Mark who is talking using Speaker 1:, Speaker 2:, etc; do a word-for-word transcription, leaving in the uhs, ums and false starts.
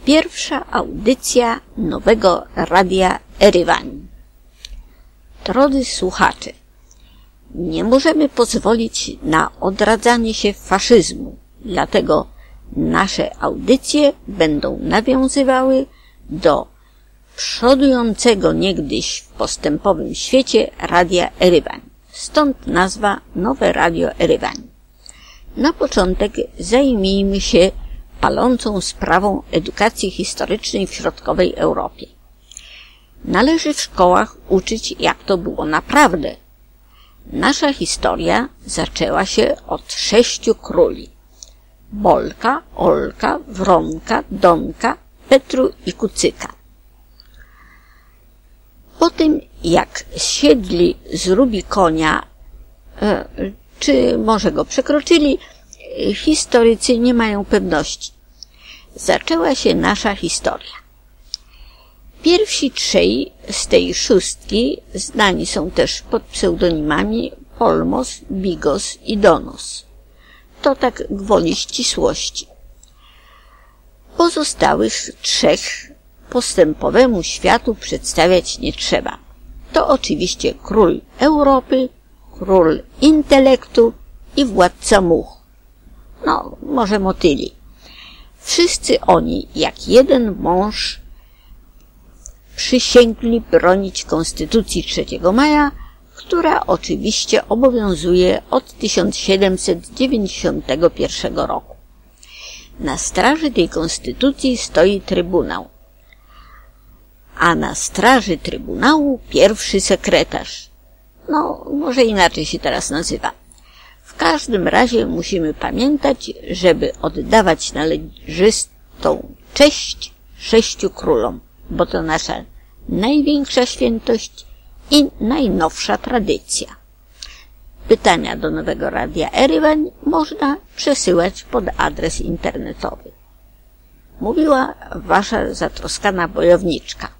Speaker 1: Pierwsza audycja nowego Radia Erywan. Drodzy słuchacze, nie możemy pozwolić na odradzanie się faszyzmu, dlatego nasze audycje będą nawiązywały do przodującego niegdyś w postępowym świecie Radia Erywan. Stąd nazwa Nowe Radio Erywan. Na początek zajmijmy się palącą sprawą edukacji historycznej w środkowej Europie. Należy w szkołach uczyć, jak to było naprawdę. Nasza historia zaczęła się od sześciu króli. Bolka, Olka, Wronka, Donka, Petru i Kucyka. Po tym, jak zsiedli z Rubikonia, e, czy może go przekroczyli, historycy nie mają pewności. Zaczęła się nasza historia. Pierwsi trzej z tej szóstki znani są też pod pseudonimami Polmos, Bigos i Donos. To tak gwoli ścisłości. Pozostałych trzech postępowemu światu przedstawiać nie trzeba. To oczywiście król Europy, król intelektu i władca much. No, może motyli. Wszyscy oni, jak jeden mąż, przysięgli bronić Konstytucji trzeciego maja, która oczywiście obowiązuje od tysiąc siedemset dziewięćdziesiątego pierwszego roku. Na straży tej Konstytucji stoi Trybunał, a na straży Trybunału pierwszy sekretarz. No, może inaczej się teraz nazywa. W każdym razie musimy pamiętać, żeby oddawać należytą cześć sześciu królom, bo to nasza największa świętość i najnowsza tradycja. Pytania do nowego Radia Erywan można przesyłać pod adres internetowy. Mówiła wasza zatroskana bojowniczka.